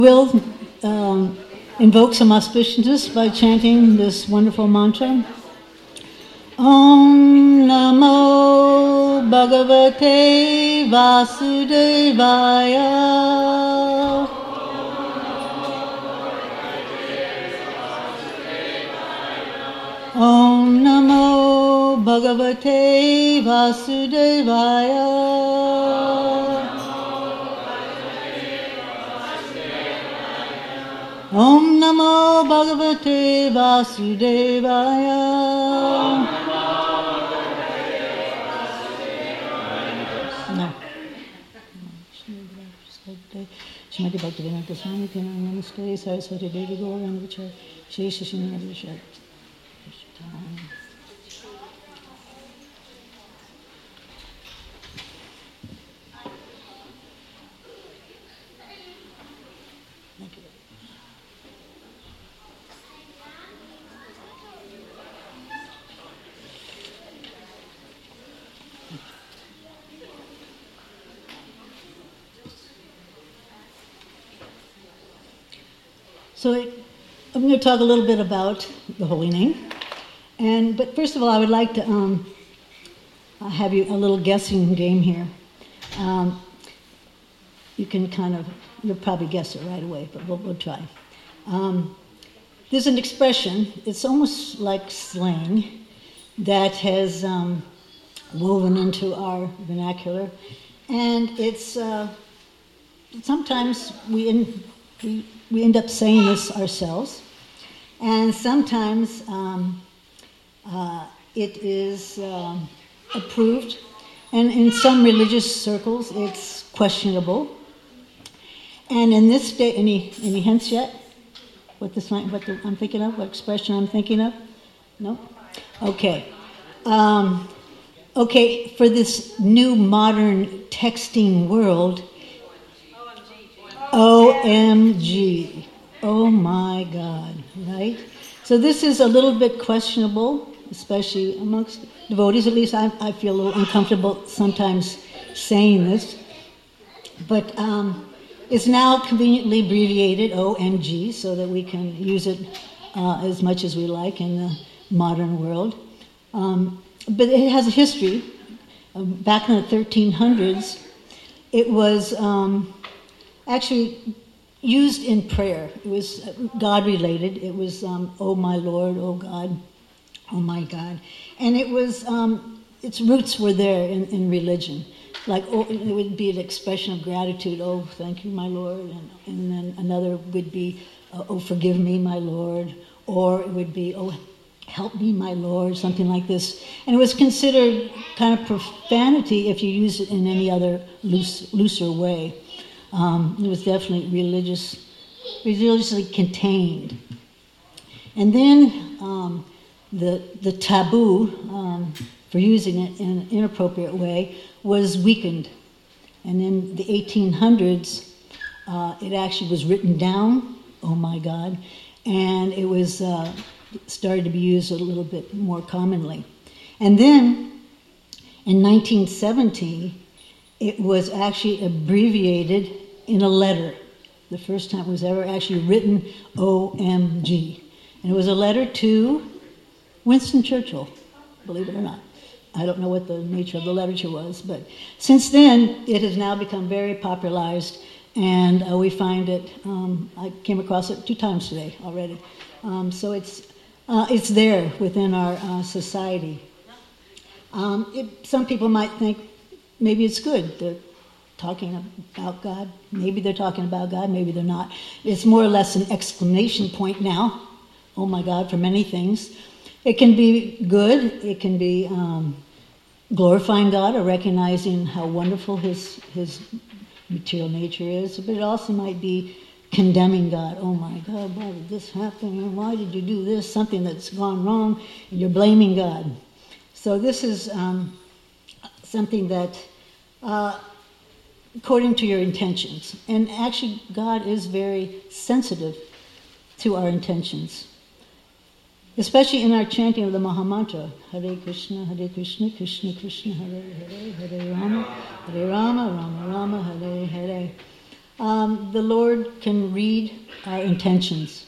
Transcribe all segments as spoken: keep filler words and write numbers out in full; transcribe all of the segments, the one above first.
We'll um, invoke some auspiciousness by chanting this wonderful mantra. Om Namo Bhagavate Vasudevaya. Om Namo Bhagavate Vasudevaya. Om Namo Bhagavate Vasudevaya. No. Shrimati Bhaktivedanta Swami Tina Namaste Saraswati Devi Gauranga Vichar Shesha Shinada Vishat. So I'm going to talk a little bit about the holy name, and but first of all, I would like to um, have you a little guessing game here. Um, you can kind of, you'll probably guess it right away, but we'll, we'll try. Um, there's an expression, it's almost like slang, that has um, woven into our vernacular, and it's uh, sometimes we, in, we We end up saying this ourselves, and sometimes um, uh, it is um, approved, and in some religious circles it's questionable. And in this day, any any hints yet? What this what the, I'm thinking of? What expression I'm thinking of? No. Okay. Um, okay. For this new modern texting world. O M G. Oh my God, right? So this is a little bit questionable, especially amongst devotees. At least I, I feel a little uncomfortable sometimes saying this. But um, it's now conveniently abbreviated O M G so that we can use it uh, as much as we like in the modern world. Um, but it has a history. Um, back in the thirteen hundreds, it was... Um, actually used in prayer. It was God-related. It was, um, oh my Lord, oh God, oh my God. And it was, um, its roots were there in, in religion. Like, oh, it would be an expression of gratitude, oh, thank you, my Lord. And, and then another would be, uh, oh, forgive me, my Lord. Or it would be, oh, help me, my Lord, something like this. And it was considered kind of profanity if you used it in any other loose, looser way. Um, it was definitely religious, religiously contained. And then um, the the taboo um, for using it in an inappropriate way was weakened. And in the eighteen hundreds, uh, it actually was written down, oh my God, and it was uh, started to be used a little bit more commonly. And then in nineteen seventy, it was actually abbreviated in a letter. The first time it was ever actually written O M G. And it was a letter to Winston Churchill, believe it or not. I don't know what the nature of the literature was, but since then it has now become very popularized, and uh, we find it, um, I came across it two times today already. Um, so it's, uh, it's there within our uh, society. Um, it, some people might think maybe it's good. They're talking about God. Maybe they're talking about God, maybe they're not. It's more or less an exclamation point now. Oh my God, for many things. It can be good. It can be um, glorifying God or recognizing how wonderful his, his material nature is. But it also might be condemning God. Oh my God, why did this happen? Why did you do this? Something that's gone wrong, and you're blaming God. So this is um, something that uh, according to your intentions. And actually, God is very sensitive to our intentions, especially in our chanting of the Maha Mantra. Hare Krishna, Hare Krishna, Krishna Krishna, Hare Hare, Hare Rama, Hare Rama, Rama Rama, Hare Hare. um, the Lord can read our intentions.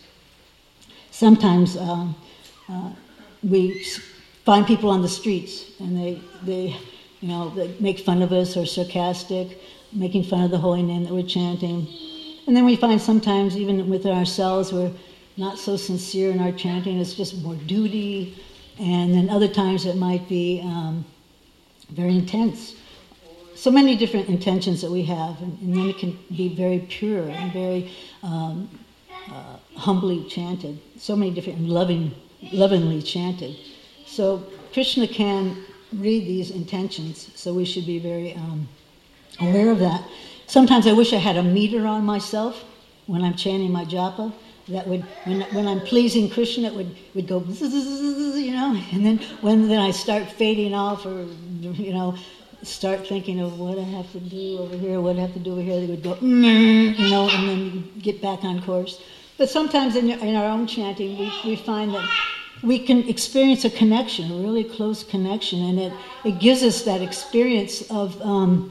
Sometimes um, uh, we find people on the streets and they, they, you know, they make fun of us or sarcastic, making fun of the holy name that we're chanting. And then we find sometimes even within ourselves we're not so sincere in our chanting, it's just more duty. And then other times it might be um, very intense. So many different intentions that we have, and, and then it can be very pure and very um, uh, humbly chanted. So many different and loving, lovingly chanted. So Krishna can read these intentions, so we should be very um, aware of that. Sometimes I wish I had a meter on myself when I'm chanting my japa. That would, when, when I'm pleasing Krishna, it would, would go, you know, and then when then I start fading off or, you know, start thinking of what I have to do over here, what I have to do over here, they would go, mm, you know, and then you get back on course. But sometimes in, in our own chanting, we, we find that we can experience a connection, a really close connection, and it, it gives us that experience of um,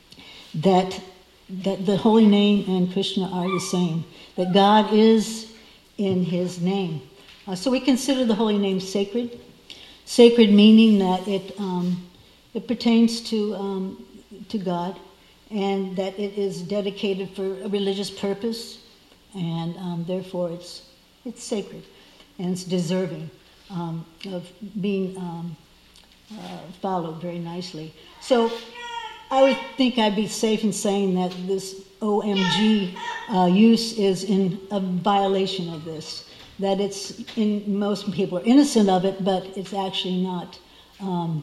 that, that the holy name and Krishna are the same, that God is in his name. Uh, so we consider the holy name sacred. Sacred meaning that it um, it pertains to um, to God, and that it is dedicated for a religious purpose, and um, therefore it's it's sacred, and it's deserving um, of being um, uh, followed very nicely. So I would think I'd be safe in saying that this O M G uh, use is in a violation of this, that it's in, most people are innocent of it, but it's actually not um,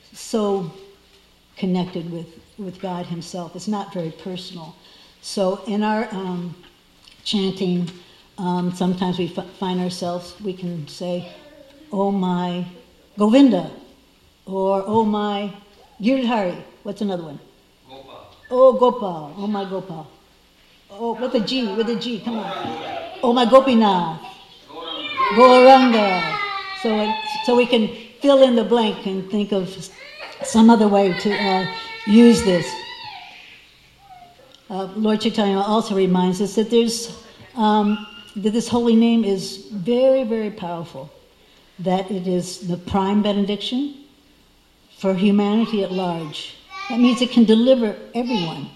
so connected with, with God himself. It's not very personal. So in our um, chanting, um, sometimes we f- find ourselves, we can say, oh my Govinda, or oh my Giridhari. What's another one? Gopal. Oh Gopal, oh my Gopal. Oh, with a G, with a G, come on. Oh my Gopinath. Gauranga. So, it, so we can fill in the blank and think of some other way to uh, use this. Uh, Lord Chaitanya also reminds us that there's um, that this holy name is very, very powerful. That it is the prime benediction for humanity at large. That means it can deliver everyone.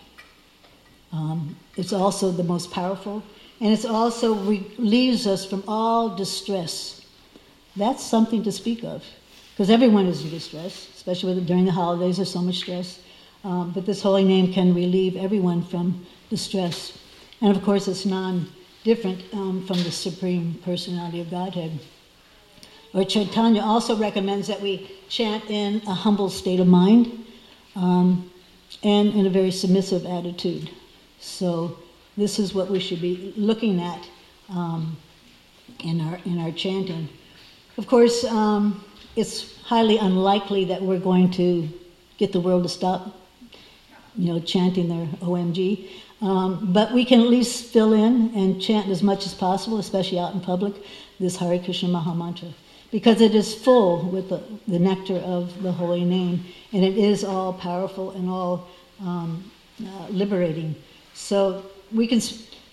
Um, it's also the most powerful, and it also relieves us from all distress. That's something to speak of, because everyone is in distress, especially with, during the holidays. There's so much stress, um, but this holy name can relieve everyone from distress, and of course, it's non-different um, from the Supreme Personality of Godhead. Lord Chaitanya also recommends that we chant in a humble state of mind um, and in a very submissive attitude. So this is what we should be looking at um, in our in our chanting. Of course, um, it's highly unlikely that we're going to get the world to stop, you know, chanting their O M G. Um, but we can at least fill in and chant as much as possible, especially out in public, this Hare Krishna Maha Mantra, because it is full with the, the nectar of the holy name, and it is all powerful and all um, uh, liberating. So we can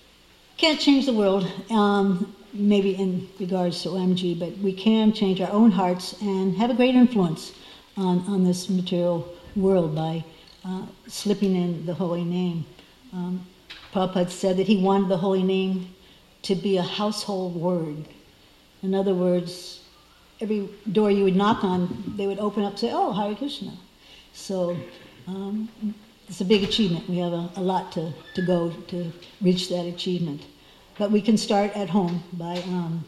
can't change the world, um, maybe in regards to O M G, but we can change our own hearts and have a great influence on, on this material world by uh, slipping in the holy name. Um, Prabhupada said that he wanted the holy name to be a household word. In other words, every door you would knock on, they would open up and say, oh, Hare Krishna. So um, it's a big achievement. We have a, a lot to, to go to reach that achievement. But we can start at home by um,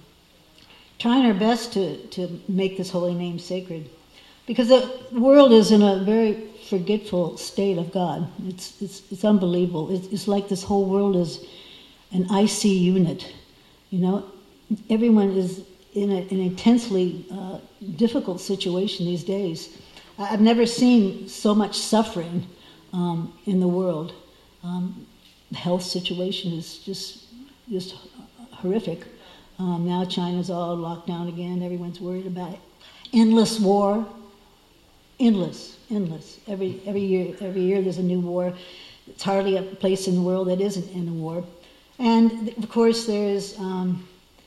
trying our best to, to make this holy name sacred. Because the world is in a very forgetful state of God. It's, it's, it's unbelievable. It's, it's like this whole world is an icy unit. You know, everyone is in a, an intensely uh, difficult situation these days. I've never seen so much suffering um, in the world. Um, the health situation is just just horrific. Um, now China's all locked down again. Everyone's worried about it. Endless war. Endless, endless. Every every year, every year there's a new war. it's hardly a place in the world that isn't in a war. And of course there's um,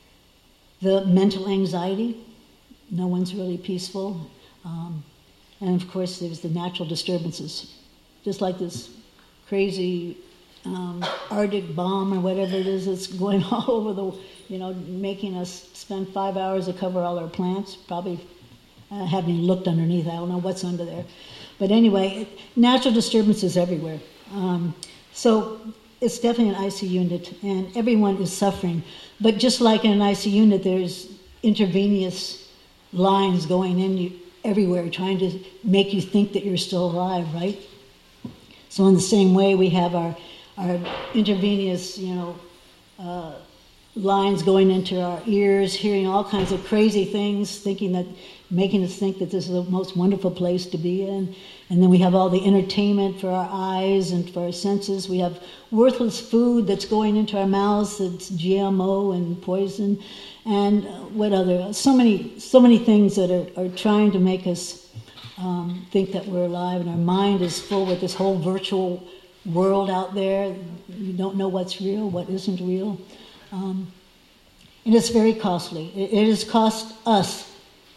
the mental anxiety. No one's really peaceful. Um, and of course there's the natural disturbances. Just like this crazy um, Arctic bomb or whatever it is that's going all over the, you know, making us spend five hours to cover all our plants. Probably uh, haven't even looked underneath. I don't know what's under there. But anyway, it, natural disturbances everywhere. Um, so it's definitely an I C U unit, and everyone is suffering. But just like in an I C U unit, there's intravenous lines going in you everywhere, trying to make you think that you're still alive, right? So in the same way, we have our our intravenous, you know, uh, lines going into our ears, hearing all kinds of crazy things, thinking that, making us think that this is the most wonderful place to be in. And then we have all the entertainment for our eyes and for our senses. We have worthless food that's going into our mouths that's G M O and poison, and what other, so many, so many things that are, are trying to make us um, think that we're alive, and our mind is full with this whole virtual world out there. You don't know what's real, what isn't real. Um, and it's very costly. It, it has cost us,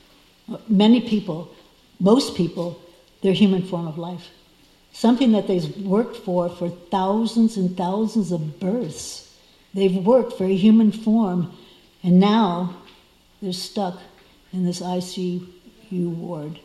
many people, most people, their human form of life. Something that they've worked for for thousands and thousands of births. They've worked for a human form, and now they're stuck in this I C U ward.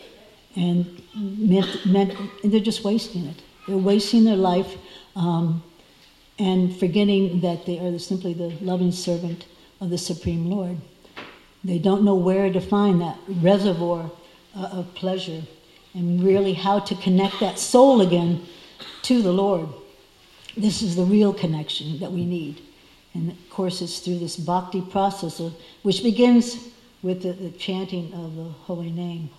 And, meant, meant, and they're just wasting it. They're wasting their life um, and forgetting that they are simply the loving servant of the Supreme Lord. They don't know where to find that reservoir uh, of pleasure and really how to connect that soul again to the Lord. This is the real connection that we need. And of course it's through this bhakti process, of, which begins with the, the chanting of the holy name.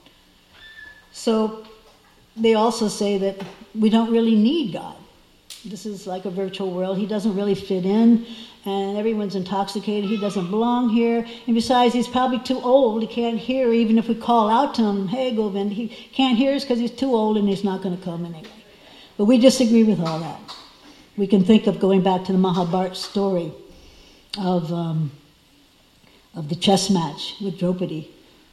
So they also say that we don't really need God. This is like a virtual world. He doesn't really fit in, and everyone's intoxicated. He doesn't belong here. And besides, he's probably too old. He can't hear, even if we call out to him, hey, Govind, he can't hear us because he's too old and he's not going to come anyway. But we disagree with all that. We can think of going back to the Mahabharata story of, um, of the chess match with Draupadi.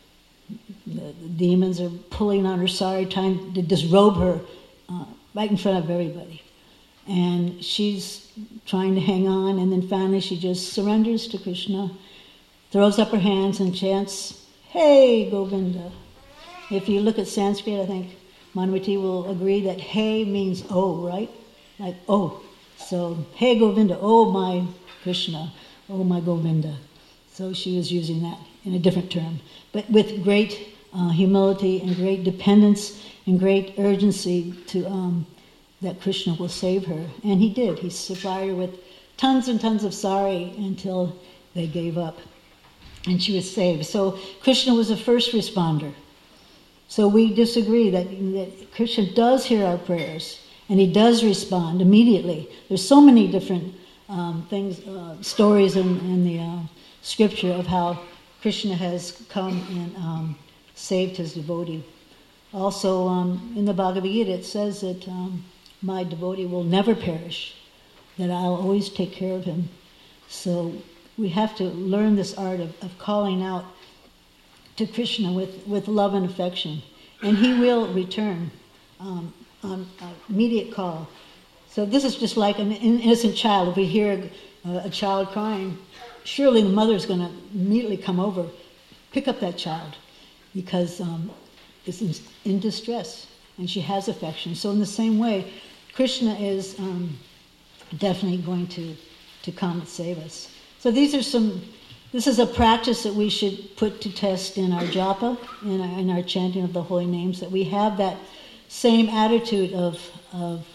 The, the demons are pulling on her sari, trying to disrobe her uh, right in front of everybody. And she's trying to hang on, and then finally she just surrenders to Krishna, throws up her hands and chants, hey, Govinda. If you look at Sanskrit, I think Manavati will agree that hey means oh, right? Like oh. So, hey, Govinda, oh, my Krishna, oh, my Govinda. So she was using that in a different term, but with great uh, humility and great dependence and great urgency to um, that Krishna will save her. And he did. He supplied her with tons and tons of sari until they gave up. And she was saved. So Krishna was the first responder. So we disagree that, that Krishna does hear our prayers, and he does respond immediately. There's so many different um, things, uh, stories in, in the uh, scripture of how Krishna has come and um, saved his devotee. Also, um, in the Bhagavad Gita, it says that um, my devotee will never perish, that I'll always take care of him. So we have to learn this art of, of calling out to Krishna with, with love and affection. And he will return um, on uh, immediate call. So this is just like an innocent child. If we hear a, a child crying, surely the mother's going to immediately come over, pick up that child, because um, it's in, in distress, and she has affection. So in the same way, Krishna is um, definitely going to, to come and save us. So these are some, this is a practice that we should put to test in our japa, in our, in our chanting of the holy names, that we have that same attitude of, of,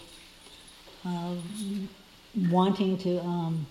of wanting to um,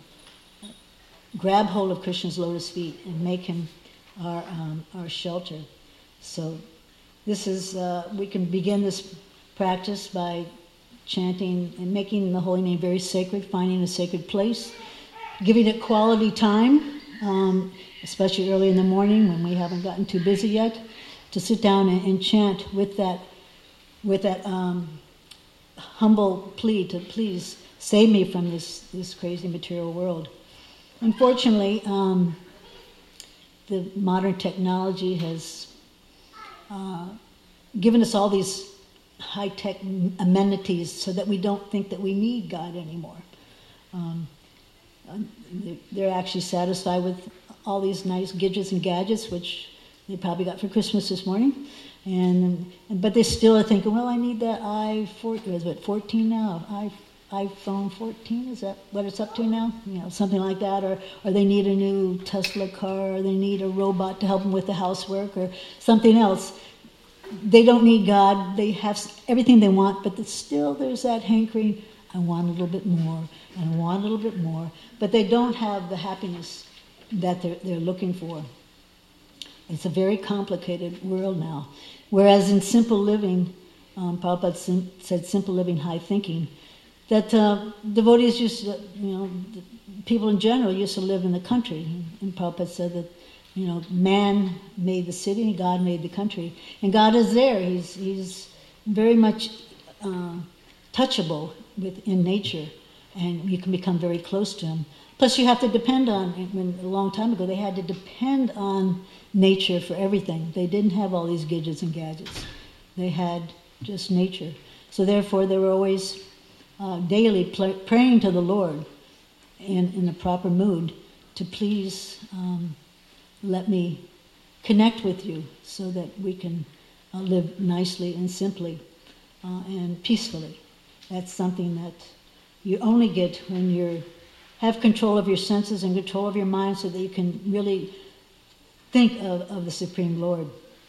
grab hold of Krishna's lotus feet and make him our, um, our shelter. So this is, uh, we can begin this practice by chanting and making the holy name very sacred, finding a sacred place, giving it quality time, um, especially early in the morning when we haven't gotten too busy yet, to sit down and, and chant with that, with that um, humble plea to please save me from this, this crazy material world. Unfortunately, um, the modern technology has uh, given us all these high-tech amenities so that we don't think that we need God anymore. Um, they're actually satisfied with all these nice gadgets and gadgets, which they probably got for Christmas this morning. And, but they still are thinking, well, I need that i fourteen, is it fourteen now? I, iPhone fourteen, is that what it's up to now? You know, something like that. Or, or they need a new Tesla car, or they need a robot to help them with the housework, or something else. They don't need God. They have everything they want, but still there's that hankering, I want a little bit more, and I want a little bit more. But they don't have the happiness that they're, they're looking for. It's a very complicated world now. Whereas in simple living, um, Prabhupada sim- said simple living, high thinking, that uh, devotees used to, you know, people in general used to live in the country. And Prabhupada said that, you know, man made the city and God made the country. And God is there. He's, he's very much uh, touchable within nature, and you can become very close to him. Plus you have to depend on, when, a long time ago, they had to depend on nature for everything. They didn't have all these gadgets and gadgets. They had just nature. So therefore they were always uh, daily pl- praying to the Lord in, in the proper mood to please um, let me connect with you so that we can uh, live nicely and simply uh, and peacefully. That's something that you only get when you have control of your senses and control of your mind so that you can really think of, of the Supreme Lord.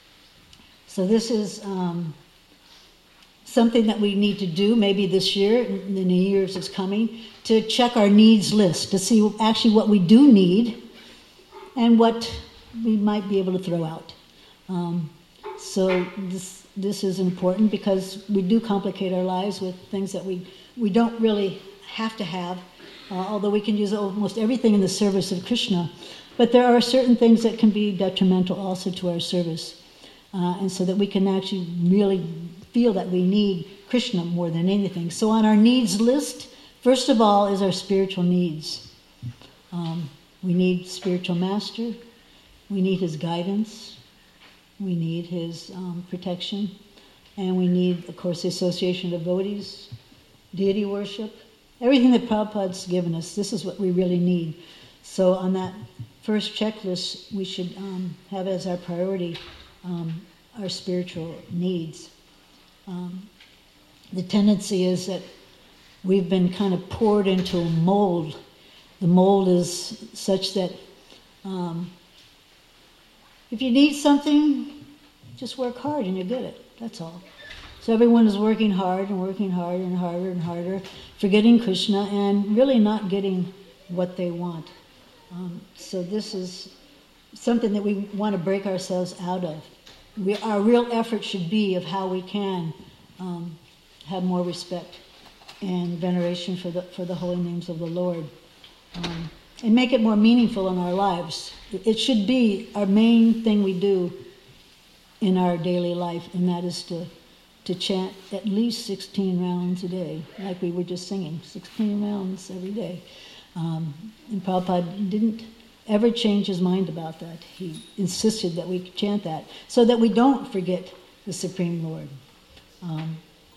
So this is um, something that we need to do maybe this year, in the new years is coming, to check our needs list, to see actually what we do need and what we might be able to throw out. Um, so this this is important because we do complicate our lives with things that we, we don't really have to have, uh, although we can use almost everything in the service of Krishna. But there are certain things that can be detrimental also to our service, uh, and so that we can actually really feel that we need Krishna more than anything. So on our needs list, first of all is our spiritual needs. Um, we need spiritual master, we need his guidance, we need his um, protection, and we need, of course, the association of devotees, deity worship, everything that Prabhupada's given us. This is what we really need. So on that first checklist, we should um, have as our priority um, our spiritual needs. Um, the tendency is that we've been kind of poured into a mold. The mold is such that um, if you need something, just work hard and you get it. That's all. So everyone is working hard and working harder and harder and harder, forgetting Krishna and really not getting what they want. Um, so this is something that we want to break ourselves out of. We, our real effort should be of how we can um, have more respect and veneration for the for the holy names of the Lord, um, and make it more meaningful in our lives. It should be our main thing we do in our daily life, and that is to to chant at least sixteen rounds a day, like we were just singing, sixteen rounds every day. Um, and Prabhupada didn't ever change his mind about that. He insisted that we chant that so that we don't forget the Supreme Lord. Um,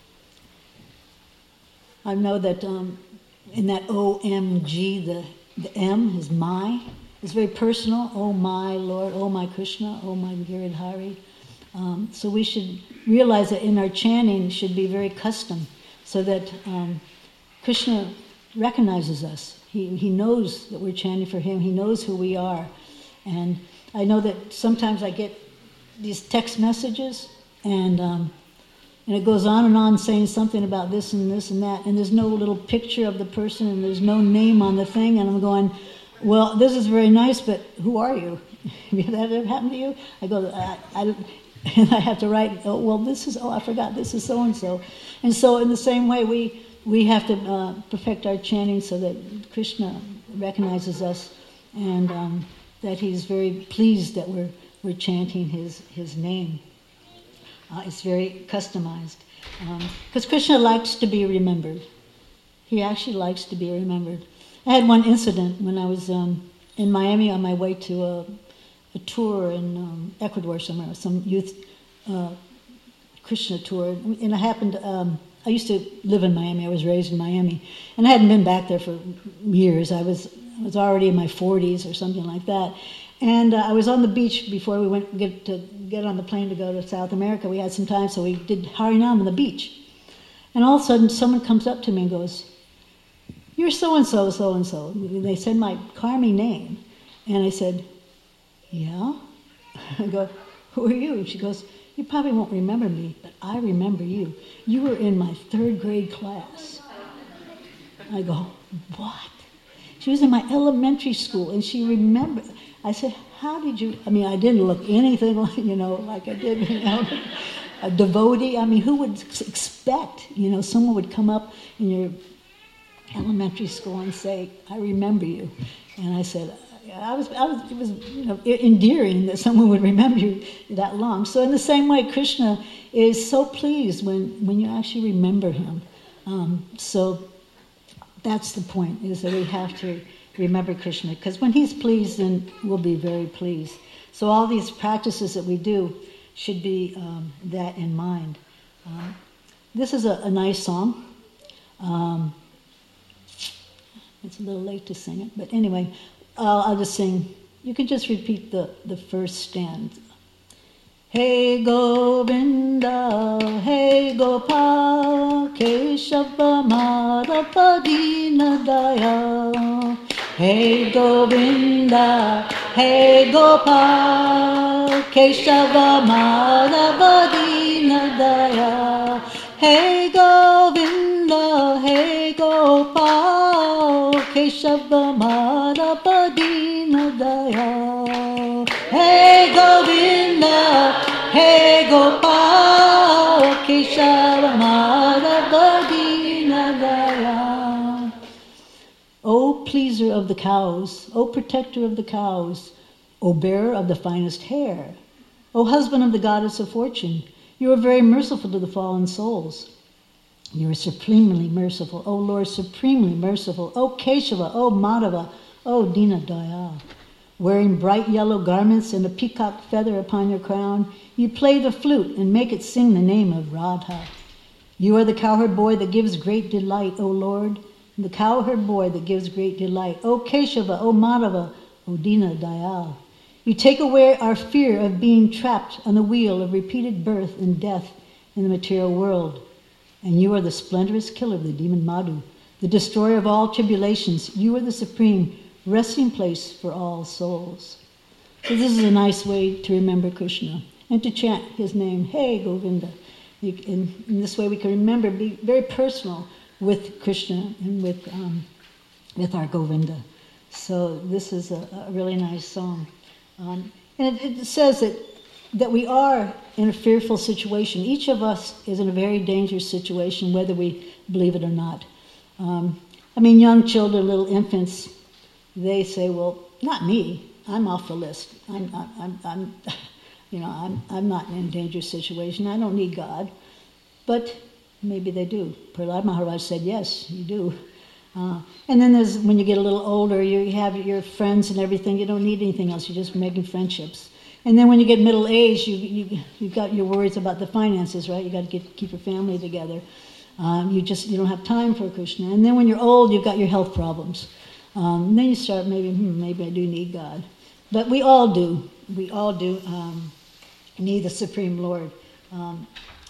I know that um, in that O M G, the, the M is my. It's very personal. Oh my Lord, oh my Krishna, oh my Giridhari. Um, so we should realize that in our chanting should be very custom so that um, Krishna recognizes us. He, he knows that we're chanting for him. He knows who we are. And I know that sometimes I get these text messages and um, and it goes on and on saying something about this and this and that, and there's no little picture of the person and there's no name on the thing, and I'm going, well, this is very nice, but who are you? Have that ever happened to you? I go, I, I, and I have to write, oh, well, this is, oh, I forgot, this is so-and-so. And so in the same way, we we have to uh, perfect our chanting so that Krishna recognizes us and um, that he's very pleased that we're we're chanting his, his name. Uh, it's very customized. Because um, Krishna likes to be remembered. He actually likes to be remembered. I had one incident when I was um, in Miami on my way to a, a tour in um, Ecuador somewhere, some youth uh, Krishna tour, and I happened, um, I used to live in Miami, I was raised in Miami, and I hadn't been back there for years. I was I was already in my forties or something like that, and uh, I was on the beach before we went get to get on the plane to go to South America. We had some time, so we did Harinam on the beach, and all of a sudden someone comes up to me and goes, "You're so-and-so, so-and-so." They said my Karmi name, and I said, "Yeah?" I go, "Who are you?" And she goes, "You probably won't remember me, but I remember you. You were in my third grade class." I go, "What?" She was in my elementary school, and she remembered. I said, "How did you?" I mean, I didn't look anything like, you know, like I did, you know, a devotee. I mean, who would expect, you know, someone would come up in your elementary school and say, "I remember you," and I said, I was, I was, it was, you know, endearing that someone would remember you that long. So in the same way, Krishna is so pleased when, when you actually remember him. Um, so that's the point, is that we have to remember Krishna, because when he's pleased, then we'll be very pleased. So all these practices that we do should be um, that in mind. Um, this is a, a nice song. Um, it's a little late to sing it, but anyway, Uh, I'll just sing. You can just repeat the, the first stanza. Hey Govinda, hey Gopal, Keshava Madhava Dina Daya. Hey Govinda, hey Gopal, Keshava Madhava Dina Daya. Hey Govinda, hey Gopal, Keshava Madhava Dina Daya. Hey Govinda, hey Gopal, Keshava Madhava Dina Daya. O pleaser of the cows, O protector of the cows, O bearer of the finest hair, O husband of the goddess of fortune, you are very merciful to the fallen souls. You are supremely merciful, O Lord, supremely merciful. O Keshava, O Madhava, O Dina Daya. Wearing bright yellow garments and a peacock feather upon your crown, you play the flute and make it sing the name of Radha. You are the cowherd boy that gives great delight, O Lord, the cowherd boy that gives great delight. O Keshava, O Madhava, O Dina Daya. You take away our fear of being trapped on the wheel of repeated birth and death in the material world. And you are the splendorous killer of the demon Madhu, the destroyer of all tribulations. You are the supreme resting place for all souls. So this is a nice way to remember Krishna and to chant his name, Hey Govinda. You, in, in this way we can remember, be very personal with Krishna and with, um, with our Govinda. So this is a, a really nice song. Um, and it, it says that, that we are in a fearful situation. Each of us is in a very dangerous situation, whether we believe it or not. Um, I mean, young children, little infants, they say, well, not me. I'm off the list. I'm, I'm, I'm, I'm you know, I'm, I'm not in a dangerous situation. I don't need God. But maybe they do. Prahlad Maharaj said, yes, you do. Uh, and then there's, when you get a little older, you have your friends and everything. You don't need anything else. You're just making friendships. And then when you get middle age, you, you, you've got your worries about the finances, right? You got to get, keep your family together. Um, you just, you don't have time for Krishna. And then when you're old, you've got your health problems. Um, and then you start maybe, hmm, maybe I do need God. But we all do. We all do um, need the Supreme Lord. Um,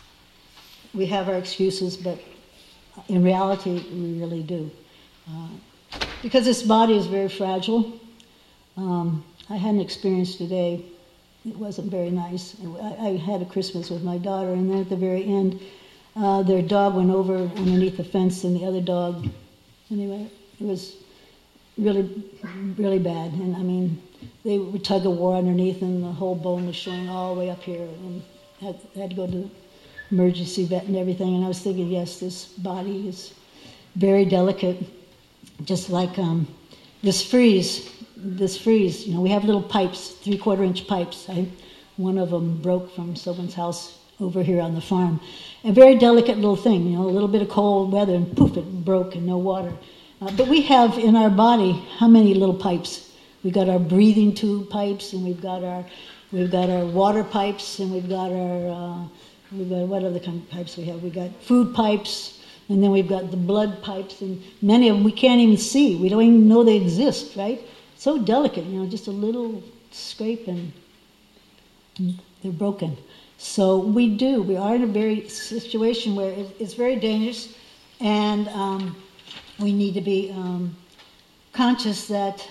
we have our excuses, but in reality, we really do. Uh, because this body is very fragile. Um, I had an experience today. It wasn't very nice. I, I had a Christmas with my daughter, and then at the very end, uh, their dog went over underneath the fence, and the other dog, anyway, it was really, really bad. And I mean, they were tug of war underneath, and the whole bone was showing all the way up here, and had, had to go to the emergency vet and everything. And I was thinking, yes, this body is very delicate. Just like um, this freeze, this freeze, you know, we have little pipes, three-quarter inch pipes. I, one of them broke from someone's house over here on the farm. A very delicate little thing, you know, a little bit of cold weather and poof, it broke and no water. Uh, but we have in our body how many little pipes? We've got our breathing tube pipes, and we've got our we've got our water pipes, and we've got our uh, we've got what other kind of pipes we have? We've got food pipes, and then we've got the blood pipes, and many of them we can't even see. We don't even know they exist, right? So delicate, you know, just a little scrape and they're broken. So we do. We are in a very situation where it's very dangerous, and um, we need to be um, conscious that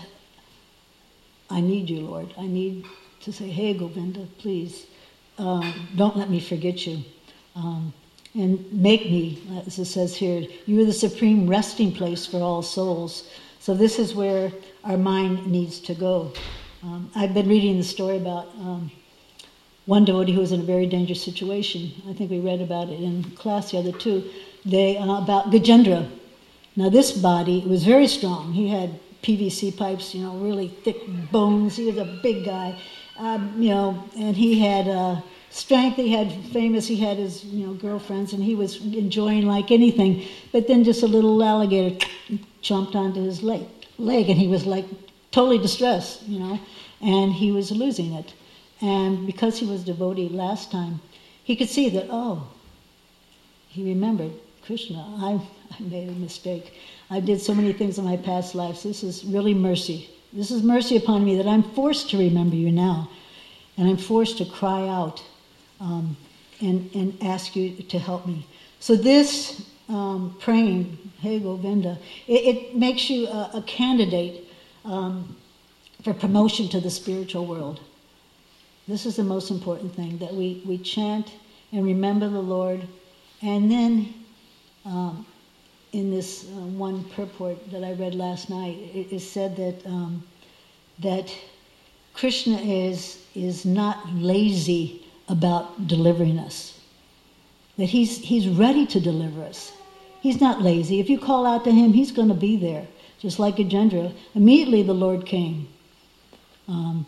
I need you, Lord. I need to say, hey, Govinda, please, uh, don't let me forget you. Um, and make me, as it says here, you are the supreme resting place for all souls. So this is where our mind needs to go. Um, I've been reading the story about um, one devotee who was in a very dangerous situation. I think we read about it in class the other two. They uh, about Gajendra. Now this body was very strong. He had P V C pipes, you know, really thick bones. He was a big guy, um, you know, and he had uh, strength. He had famous. He had his, you know, girlfriends, and he was enjoying like anything. But then just a little alligator chomped onto his leg, leg, and he was like totally distressed, you know, and he was losing it. And because he was devotee last time, he could see that, oh, he remembered, Krishna, I, I made a mistake. I did so many things in my past lives. This is really mercy. This is mercy upon me that I'm forced to remember you now. And I'm forced to cry out um, and, and ask you to help me. So this um, praying, hey Govinda, it, it makes you a, a candidate um, for promotion to the spiritual world. This is the most important thing, that we, we chant and remember the Lord. And then um, in this uh, one purport that I read last night, it is said that um, that Krishna is is not lazy about delivering us. That he's he's ready to deliver us. He's not lazy. If you call out to him, he's going to be there. Just like Gajendra, immediately the Lord came. Um,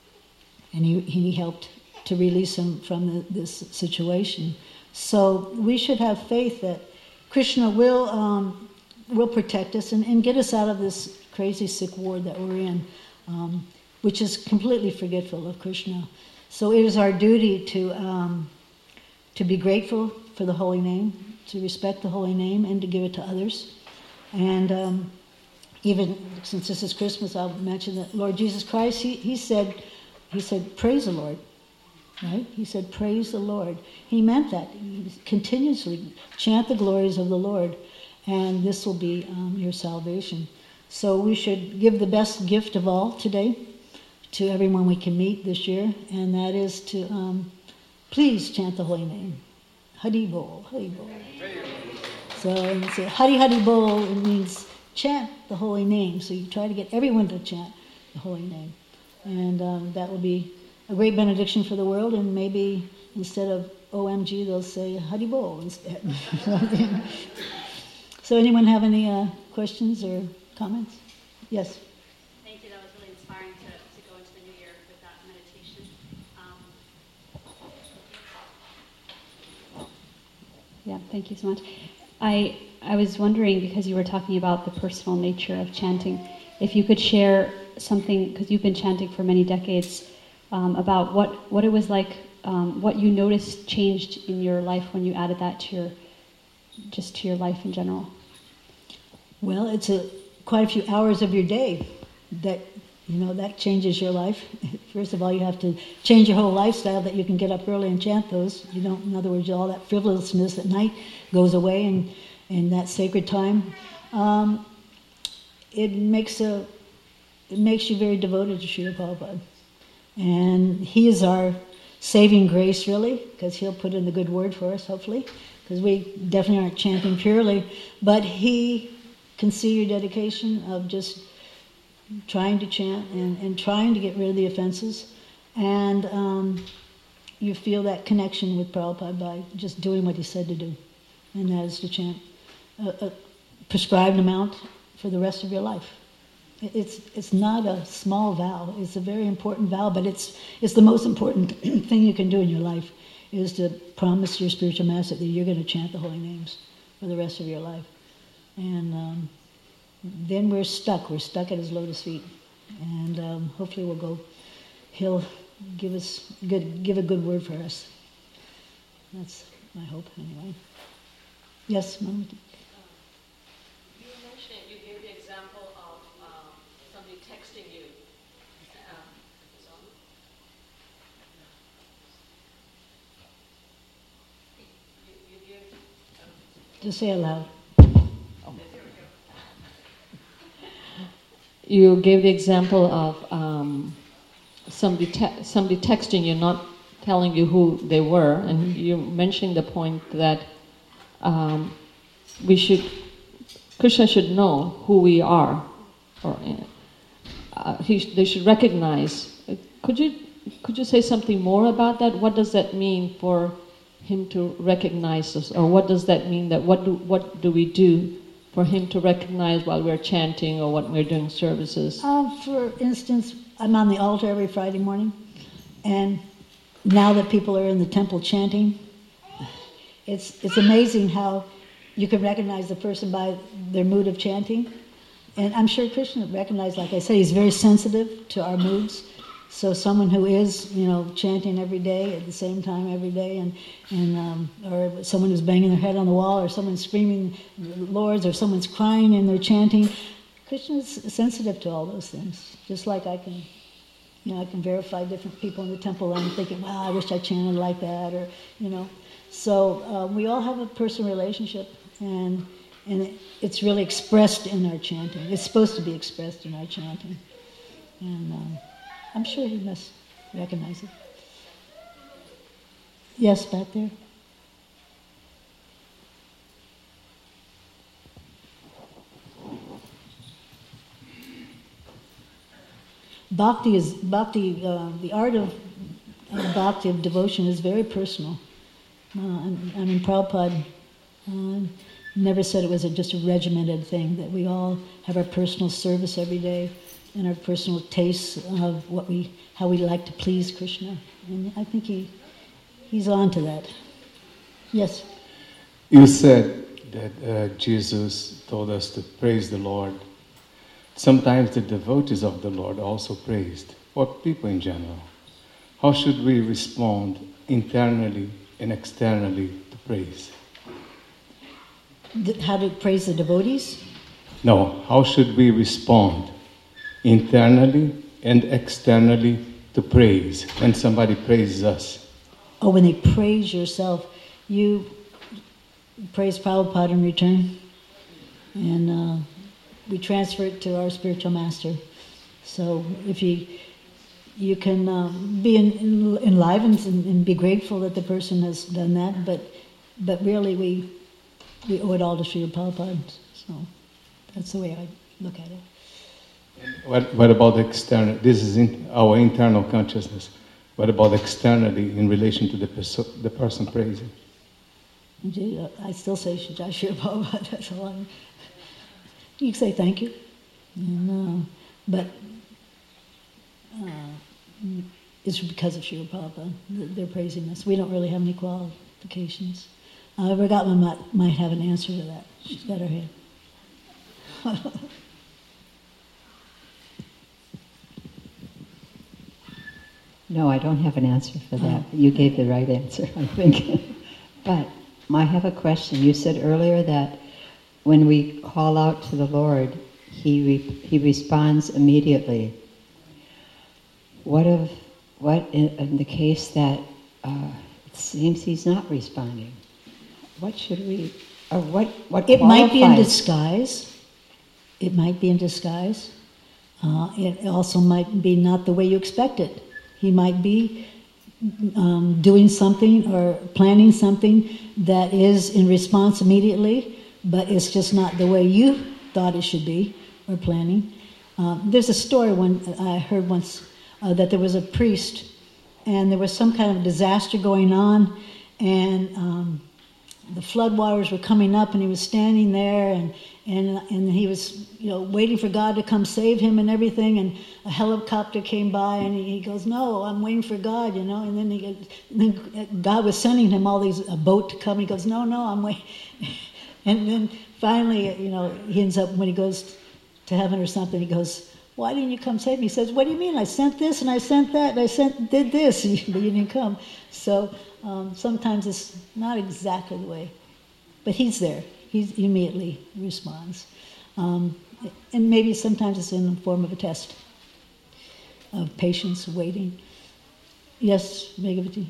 And he, he helped to release him from the, this situation. So we should have faith that Krishna will um, will protect us and, and get us out of this crazy sick ward that we're in, um, which is completely forgetful of Krishna. So it is our duty to um, to be grateful for the holy name, to respect the holy name, and to give it to others. And um, even since this is Christmas, I'll mention that Lord Jesus Christ, he, he said, He said, praise the Lord, right? He said, praise the Lord. He meant that. He continuously chant the glories of the Lord, and this will be um, your salvation. So we should give the best gift of all today to everyone we can meet this year, and that is to um, please chant the holy name. Hari Bol, Hari Bol. So you say Hari Hari Bol, it means chant the holy name. So you try to get everyone to chant the holy name. And um, that will be a great benediction for the world, and maybe instead of O M G, they'll say Hari Bol instead. So anyone have any uh, questions or comments? Yes? Thank you. That was really inspiring to, to go into the new year with that meditation. Um, yeah, thank you so much. I, I was wondering, because you were talking about the personal nature of chanting, if you could share something, because you've been chanting for many decades, um, about what, what it was like, um, what you noticed changed in your life when you added that to your, just to your life in general. Well, it's a quite a few hours of your day that, you know, that changes your life. First of all, you have to change your whole lifestyle that you can get up early and chant those. You don't, in other words, all that frivolousness at night goes away, and, and that sacred time. Um, it makes a It makes you very devoted to Srila Prabhupada. And he is our saving grace, really, because he'll put in the good word for us, hopefully, because we definitely aren't chanting purely. But he can see your dedication of just trying to chant and, and trying to get rid of the offenses. And um, you feel that connection with Prabhupada by just doing what he said to do. And that is to chant a, a prescribed amount for the rest of your life. It's it's not a small vow. It's a very important vow, but it's it's the most important thing you can do in your life. is to promise your spiritual master that you're going to chant the holy names for the rest of your life. And um, then we're stuck. We're stuck at his lotus feet. And um, hopefully we'll go, he'll give us good, give a good word for us. That's my hope, anyway. Yes, Mom? You mentioned, you gave the example of um, somebody texting you. Um, so you, you give. Um, Just say it loud. You gave the example of um, somebody te- somebody texting you, not telling you who they were, and you mentioned the point that um, we should, Krishna should know who we are, or uh, he, they should recognize. Could you could you say something more about that? What does that mean for him to recognize us, or what does that mean? That what do what do we do for him to recognize while we're chanting or when we're doing services? Uh, for instance, I'm on the altar every Friday morning, and now that people are in the temple chanting, it's it's amazing how you can recognize the person by their mood of chanting. And I'm sure Krishna recognized, like I said, he's very sensitive to our moods. So someone who is, you know, chanting every day at the same time every day, and and um, or someone who's banging their head on the wall, or someone's screaming Lords, or someone's crying and they're chanting, Krishna's sensitive to all those things. Just like I can, you know, I can verify different people in the temple, and I'm thinking, wow, I wish I chanted like that, or you know. So uh, we all have a personal relationship, and and it, it's really expressed in our chanting. It's supposed to be expressed in our chanting, and. Um, I'm sure he must recognize it. Yes, back there. Bhakti is bhakti. Uh, the art of uh, bhakti, of devotion, is very personal. Uh, I mean, Prabhupada uh, never said it was a, just a regimented thing. That we all have our personal service every day, and our personal tastes of what we, how we like to please Krishna. And I think he, he's on to that. Yes? You said that uh, Jesus told us to praise the Lord. Sometimes the devotees of the Lord also praised, or people in general. How should we respond internally and externally to praise? How to praise the devotees? No, how should we respond internally and externally to praise when somebody praises us? Oh, when they praise yourself, you praise Prabhupada in return, and uh, we transfer it to our spiritual master. So if you you can uh, be in, in, enlivened and, and be grateful that the person has done that, but but really we we owe it all to Srila Prabhupada. So that's the way I look at it. What, what about external? This is in our internal consciousness. What about externally in relation to the, perso- the person praising? I still say Jai Shri Prabhupada. That's all I. You can say thank you, and, uh, but uh, it's because of Shri Prabhupada that they're praising us. We don't really have any qualifications. Uh, Ragatma might, might have an answer to that. She's got her hand. No, I don't have an answer for that. You gave the right answer, I think. But I have a question. You said earlier that when we call out to the Lord, He re- He responds immediately. What if, what in, in the case that uh, it seems He's not responding? What should we, or what what? It might be in qualifies? disguise. It might be in disguise. Uh, it also might be not the way you expect it. He might be um, doing something or planning something that is in response immediately, but it's just not the way you thought it should be, or planning. Uh, there's a story one I heard once uh, that there was a priest, and there was some kind of disaster going on, and um, the floodwaters were coming up, and he was standing there, and and and he was, you know, waiting for God to come save him and everything. And a helicopter came by, and he, he goes, "No, I'm waiting for God," you know. And then he, and then God was sending him all these a boat to come. He goes, "No, no, I'm waiting." And then finally, you know, he ends up when he goes to heaven or something. He goes, "Why didn't you come save me?" He says, "What do you mean? I sent this and I sent that and I sent did this, but you didn't come." So um, sometimes it's not exactly the way, but he's there. He immediately responds, um, and maybe sometimes it's in the form of a test of patience, waiting. Yes, Megavati.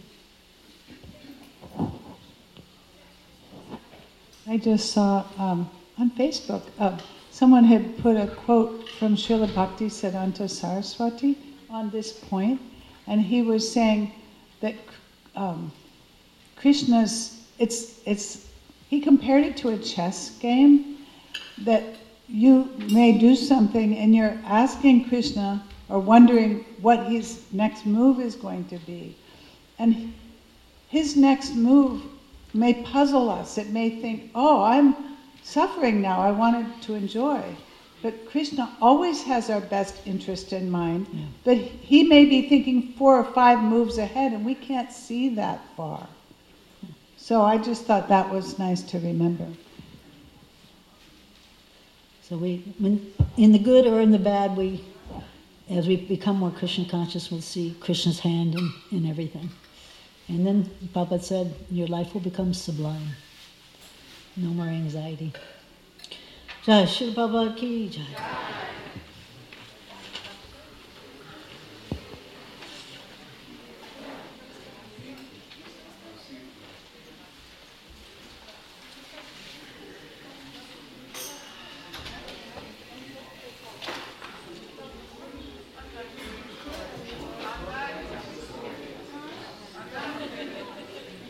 I just saw um, on Facebook, uh, someone had put a quote from Srila Bhaktisiddhanta Saraswati on this point, and he was saying that um, Krishna's, it's, it's, he compared it to a chess game, that you may do something and you're asking Krishna or wondering what his next move is going to be. And his next move may puzzle us. It may think, oh, I'm suffering now, I wanted to enjoy. But Krishna always has our best interest in mind, yeah. But he may be thinking four or five moves ahead, and we can't see that far. So I just thought that was nice to remember. So we, when, in the good or in the bad, we, as we become more Krishna conscious, we'll see Krishna's hand in, in everything. And then Prabhupada said, your life will become sublime. No more anxiety. Jai Shri Prabhupada ki jai.